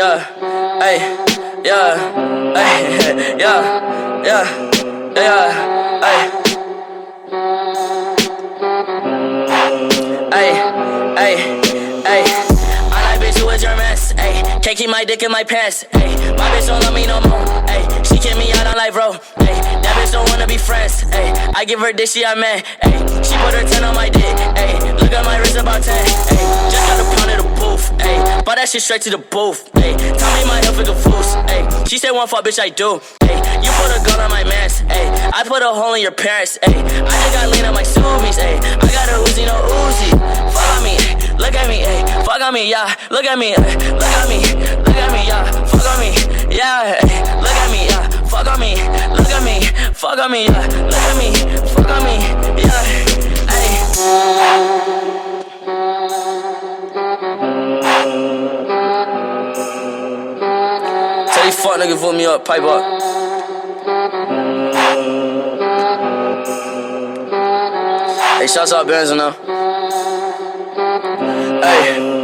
yeah, ay, yeah, ay, yeah, yeah, ay. Ay, I like bitch who is your mess, ay. Can't keep my dick in my pants, ay. My bitch don't love me no more, ay. She kick me out on life, bro, ay. That bitch don't wanna be friends, ay. I give her dick, she a man, ay. She put her 10 on my dick, ay. Look at my wrist about 10, ay. Just got a pound of the booth, ay. Bought that shit straight to the booth, ay. Tell me my health is confused, ay. She said one fuck, bitch, I do, ay. You put a gun on my mans, ay. I put a hole in your parents, ay. I just got lean on my Subies, ay. I got a Uzi, no Uzi. Fuck on me, look at me, ay. Fuck on me, yeah. Look at me, ay. Look at me, yeah. Fuck on me, yeah. Ay. Look at me, yeah. Fuck on me, look at me. Fuck on me, yeah. Look at me, fuck on me, yeah. Ay. Tell these fuck niggas vote me up, pipe up. Hey, shouts out Benzo now. Hey.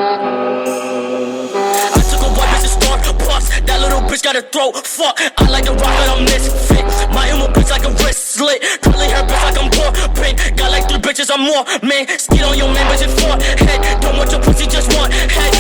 I took a white bitch to start puffs. That little bitch got a throat. Fuck, I like the rock and I'm misfit. My emo bitch like a wrist slit. Curly hair bitch like I'm poor. Got like 3 bitches, I'm more. Man, skid on your man, bitch, it's 4 head. Don't want your pussy, just one head.